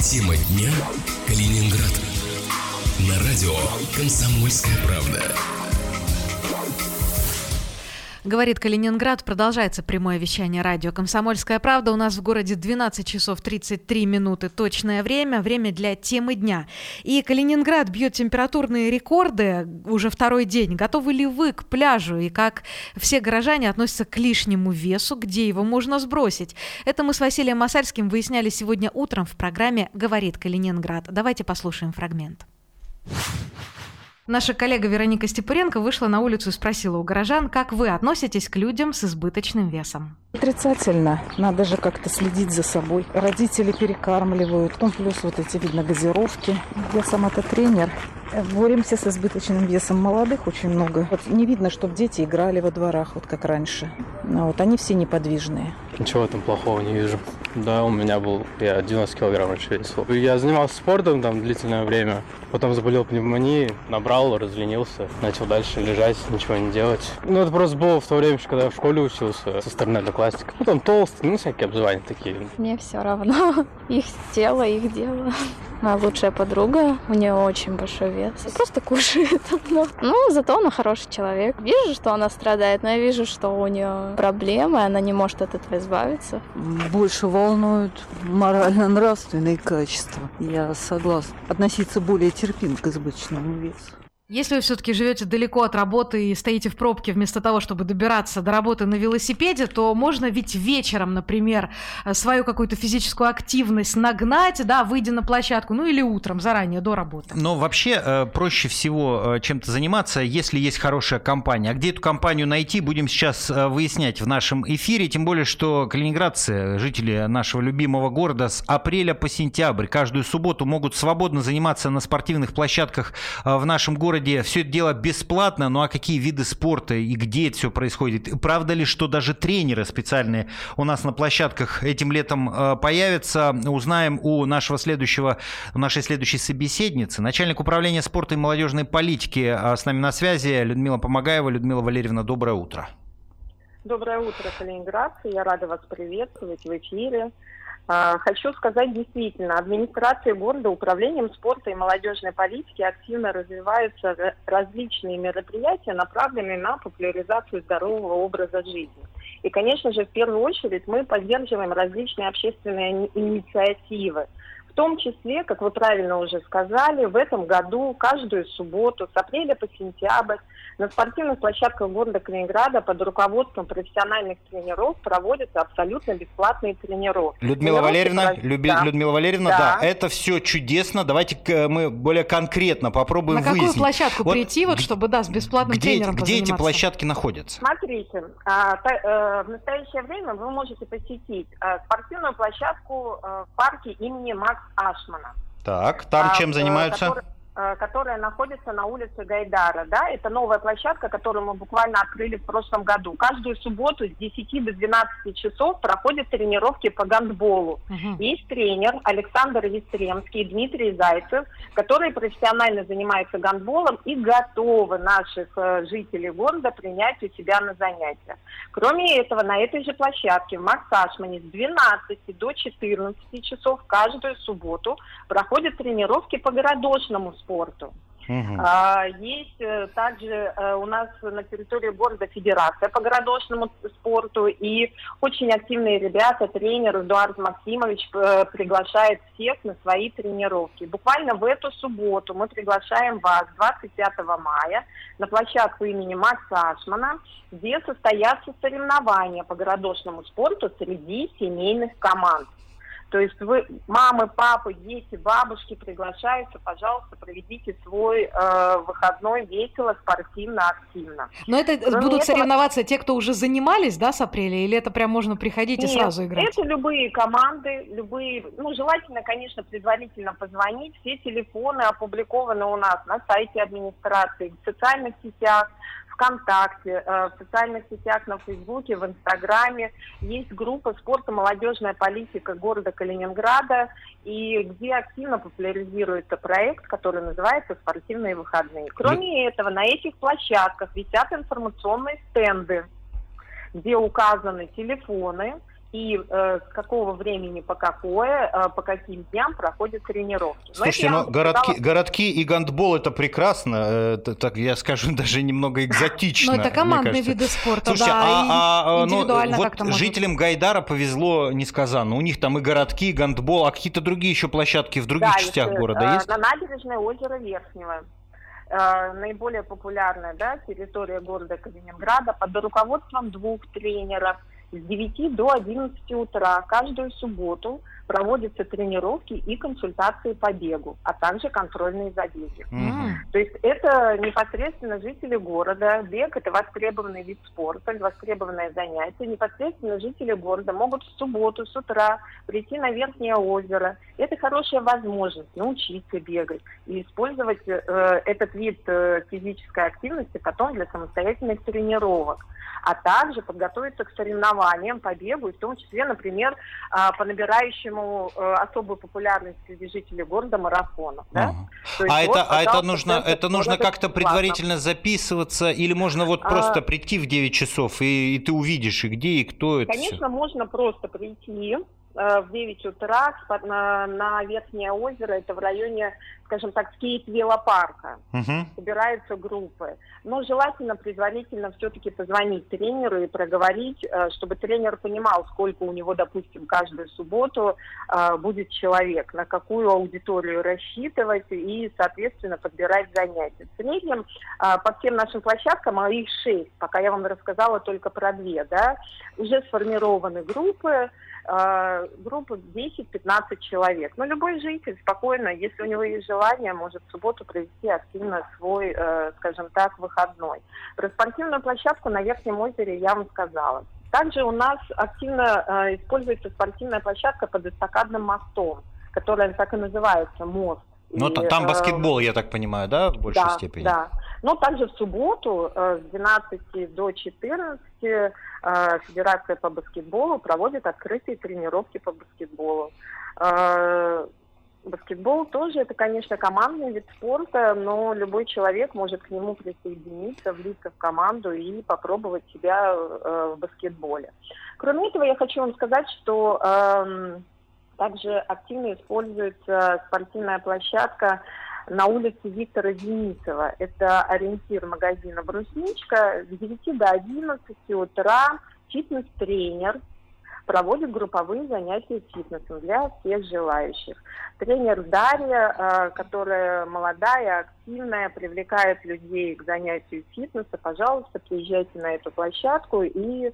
Тема дня: Калининград. На радио «Комсомольская правда». Говорит Калининград. Продолжается прямое вещание радио «Комсомольская правда». У нас в городе 12 часов 33 минуты точное время. Время для темы дня. И Калининград бьет температурные рекорды уже второй день. Готовы ли вы к пляжу? И как все горожане относятся к лишнему весу? Где его можно сбросить? Это мы с Василием Масальским выясняли сегодня утром в программе «Говорит Калининград». Давайте послушаем фрагмент. Наша коллега Вероника Степуренко вышла на улицу и спросила у горожан, как вы относитесь к людям с избыточным весом. Отрицательно. Надо же как-то следить за собой. Родители перекармливают, потом плюс вот эти, видно, газировки. Я сама-то тренер. Боремся с избыточным весом. Молодых очень много. Вот не видно, чтобы дети играли во дворах, вот как раньше. Но вот они все неподвижные. Ничего в этом плохого не вижу. Да, у меня я 90 килограмм раньше весил. Я занимался спортом там длительное время, потом заболел пневмонией, набрал, разленился, начал дальше лежать, ничего не делать. Ну, это просто было в то время, когда я в школе учился, со стороны одноклассников. Потом толстый, всякие обзывания такие. Мне все равно. Их тело, их дело. Моя лучшая подруга, у нее очень большой вес. Просто кушает. Ну, зато она хороший человек. Вижу, что она страдает, но я вижу, что у нее проблемы, она не может от этого избавиться. Больше волнуют морально-нравственные качества. Я согласна. Относиться более терпимо к избыточному весу. Если вы все-таки живете далеко от работы и стоите в пробке вместо того, чтобы добираться до работы на велосипеде, то можно ведь вечером, например, свою какую-то физическую активность нагнать, да, выйдя на площадку, ну или утром, заранее, до работы. Но вообще проще всего чем-то заниматься, если есть хорошая компания. А где эту компанию найти, будем сейчас выяснять в нашем эфире. Тем более, что калининградцы, жители нашего любимого города, с апреля по сентябрь каждую субботу могут свободно заниматься на спортивных площадках в нашем городе. Все это дело бесплатно, ну а какие виды спорта и где это все происходит? Правда ли, что даже тренеры специальные у нас на площадках этим летом появятся? Узнаем у нашей следующей собеседницы. Начальник управления спорта и молодежной политики с нами на связи Людмила Помогаева. Людмила Валерьевна, доброе утро. Доброе утро, калининградцы. Я рада вас приветствовать в эфире. Хочу сказать, действительно, администрация города, управлением спорта и молодежной политики активно развиваются различные мероприятия, направленные на популяризацию здорового образа жизни. И, конечно же, в первую очередь мы поддерживаем различные общественные инициативы. В том числе, как вы правильно уже сказали, в этом году каждую субботу с апреля по сентябрь на спортивных площадках города Калининграда под руководством профессиональных тренеров проводятся абсолютно бесплатные тренировки. Людмила Валерьевна, да, это все чудесно. Давайте мы более конкретно попробуем выяснить. На какую площадку прийти, чтобы с бесплатным тренером позаниматься? Где эти площадки находятся? Смотрите, в настоящее время вы можете посетить спортивную площадку в парке имени Макса Ашмана. Так, там чем занимаются? Которая находится на улице Гайдара. Да? Это новая площадка, которую мы буквально открыли в прошлом году. Каждую субботу с 10 до 12 часов проходят тренировки по гандболу. Есть тренер Александр Вестремский и Дмитрий Зайцев, которые профессионально занимаются гандболом и готовы наших жителей города принять у себя на занятия. Кроме этого, на этой же площадке в Макс Ашмане с 12 до 14 часов каждую субботу проходят тренировки по городошному спорту. Есть также у нас на территории города федерация по городошному спорту, и очень активные ребята, тренер Эдуард Максимович приглашает всех на свои тренировки. Буквально в эту субботу мы приглашаем вас 25 мая на площадку имени Макса Ашмана, где состоятся соревнования по городошному спорту среди семейных команд. То есть вы, мамы, папы, дети, бабушки приглашаются, пожалуйста, проведите свой выходной весело, спортивно, активно. Но это будут соревноваться те, кто уже занимались, да, с апреля, или это прям можно приходить и сразу играть? Это любые команды, желательно, конечно, предварительно позвонить. Все телефоны опубликованы у нас на сайте администрации, в социальных сетях, ВКонтакте, в социальных сетях на Фейсбуке, в Инстаграме. Есть группа «Спорт и молодежная политика» города Калининграда, и где активно популяризируется проект, который называется «Спортивные выходные». Кроме этого, на этих площадках висят информационные стенды, где указаны телефоны и с какого времени по каким дням проходят тренировки. Слушайте, но городки и гандбол — это прекрасно, так я скажу, даже немного экзотично. Но это командные виды спорта, слушайте, да, индивидуально вот жителям Гайдара повезло несказанно. У них там и городки, и гандбол, а какие-то другие еще площадки в других частях города есть? На набережной озера Верхнего. Наиболее популярная, территория города Калининграда под руководством 2 тренеров с 9 до 11 утра каждую субботу проводятся тренировки и консультации по бегу, а также контрольные забеги. То есть это непосредственно жители города. Бег – это востребованный вид спорта, востребованное занятие. Непосредственно жители города могут в субботу с утра прийти на Верхнее озеро. Это хорошая возможность научиться бегать и использовать этот вид физической активности потом для самостоятельных тренировок, а также подготовиться к соревнованиям по бегу, и в том числе, например, по набирающему особую популярность среди жителей города марафону. Да? Это нужно как-то предварительно записываться, или можно просто прийти в 9 часов, и ты увидишь, и где, и кто это? Конечно, можно просто прийти в 9 утра на Верхнее озеро, это в районе, скажем так, скейт-велопарка. Собираются группы. Но желательно предварительно все-таки позвонить тренеру и проговорить, чтобы тренер понимал, сколько у него, допустим, каждую субботу будет человек, на какую аудиторию рассчитывать и, соответственно, подбирать занятия. В среднем по всем нашим площадкам, а их 6, пока я вам рассказала только про 2, уже сформированы группы 10-15 человек. Но любой житель спокойно, если у него есть желание, может в субботу провести активно свой, скажем так, выходной. Про спортивную площадку на Верхнем озере я вам сказала. Также у нас активно используется спортивная площадка под эстакадным мостом, которая так и называется «Мост». Но там баскетбол, я так понимаю, да, в большей степени? Да. Но также в субботу с 12 до 14 Федерация по баскетболу проводит открытые тренировки по баскетболу. Баскетбол тоже, это, конечно, командный вид спорта, но любой человек может к нему присоединиться, влиться в команду и попробовать себя в баскетболе. Кроме этого, я хочу вам сказать, что также активно используется спортивная площадка на улице Виктора Денисова. Это ориентир магазина «Брусничка». С 9 до 11 утра фитнес-тренер проводит групповые занятия фитнесом для всех желающих. Тренер Дарья, которая молодая, активная, привлекает людей к занятию фитнеса. Пожалуйста, приезжайте на эту площадку и,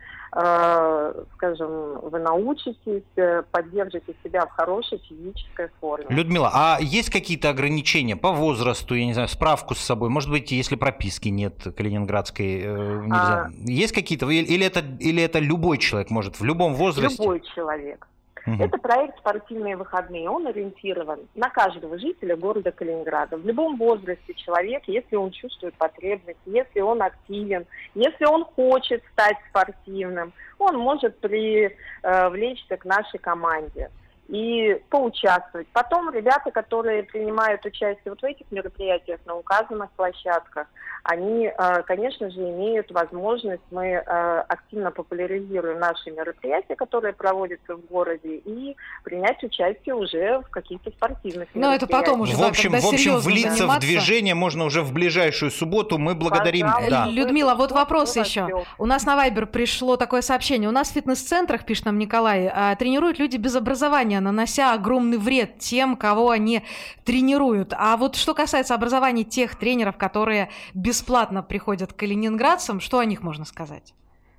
скажем, вы научитесь, поддержите себя в хорошей физической форме. Людмила, а есть какие-то ограничения по возрасту, я не знаю, справку с собой? Может быть, если прописки нет калининградской, нельзя? Есть какие-то? Или это любой человек может в любом возрасте? Любой человек. Это проект «Спортивные выходные». Он ориентирован на каждого жителя города Калининграда. В любом возрасте человек, если он чувствует потребность, если он активен, если он хочет стать спортивным, он может привлечься к нашей команде и поучаствовать. Потом ребята, которые принимают участие вот в этих мероприятиях на указанных площадках, они, конечно же, имеют возможность, мы активно популяризируем наши мероприятия, которые проводятся в городе, и принять участие уже в каких-то спортивных мероприятиях. Но это потом уже, в общем, влиться заниматься. В движение можно уже в ближайшую субботу. Мы благодарим. Да. Людмила, вот вопрос еще. У нас на Вайбер пришло такое сообщение. У нас в фитнес-центрах, пишет нам Николай, тренируют люди без образования, нанося огромный вред тем, кого они тренируют. А вот что касается образования тех тренеров, которые бесплатно приходят к калининградцам, что о них можно сказать?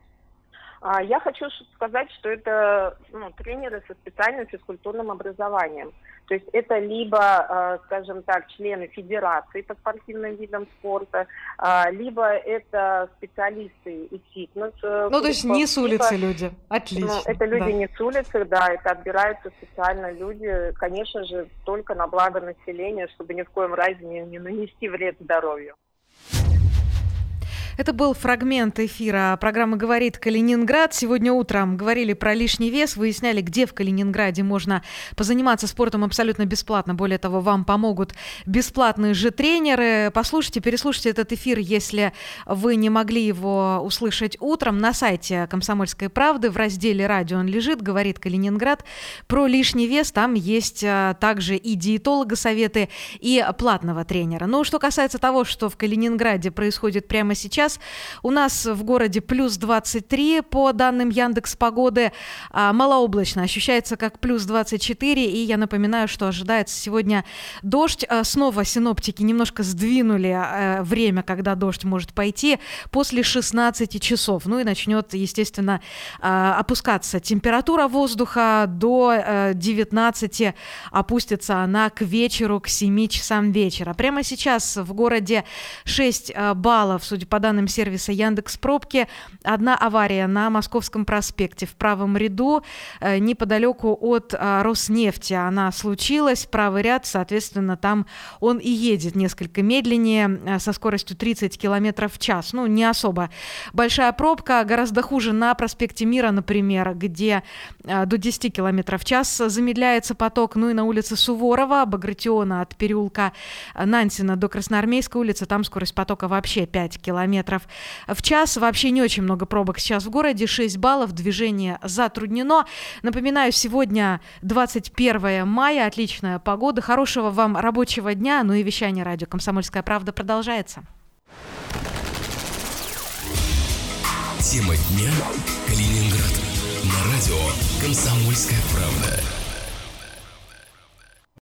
Я хочу сказать, что это тренеры со специальным физкультурным образованием. То есть это либо, скажем так, члены федерации по спортивным видам спорта, либо это специалисты из фитнеса. То есть не с улицы люди. Отлично. Это люди не с улицы, да, это отбираются специально люди, конечно же, только на благо населения, чтобы ни в коем разе не нанести вред здоровью. Это был фрагмент эфира программы «Говорит Калининград». Сегодня утром говорили про лишний вес, выясняли, где в Калининграде можно позаниматься спортом абсолютно бесплатно. Более того, вам помогут бесплатные же тренеры. Послушайте, переслушайте этот эфир, если вы не могли его услышать утром. На сайте «Комсомольской правды» в разделе «Радио» он лежит, «Говорит Калининград». Про лишний вес там есть также и диетолога советы, и платного тренера. Но что касается того, что в Калининграде происходит прямо сейчас, у нас в городе плюс 23 по данным Яндекс.Погоды. Малооблачно, ощущается как плюс 24. И я напоминаю, что ожидается сегодня дождь. Снова синоптики немножко сдвинули время, когда дождь может пойти, после 16 часов. Ну и начнет, естественно, опускаться температура воздуха до 19. Опустится она к вечеру, к 7 часам вечера. Прямо сейчас в городе 6 баллов, судя по данным сервиса Яндекс.Пробки. Одна авария на Московском проспекте в правом ряду, неподалеку от Роснефти она случилась. Правый ряд, соответственно, там он и едет несколько медленнее, со скоростью 30 км в час. Ну, не особо большая пробка. Гораздо хуже на проспекте Мира, например, где до 10 км в час замедляется поток. Ну и на улице Суворова, Багратиона от переулка Нансена до Красноармейской улицы, там скорость потока вообще 5 км в час. Вообще не очень много пробок сейчас в городе. 6 баллов, движение затруднено. Напоминаю, сегодня 21 мая, отличная погода. Хорошего вам рабочего дня. Ну и вещание радио «Комсомольская правда» продолжается. Тема дня. Калининград. На радио «Комсомольская правда».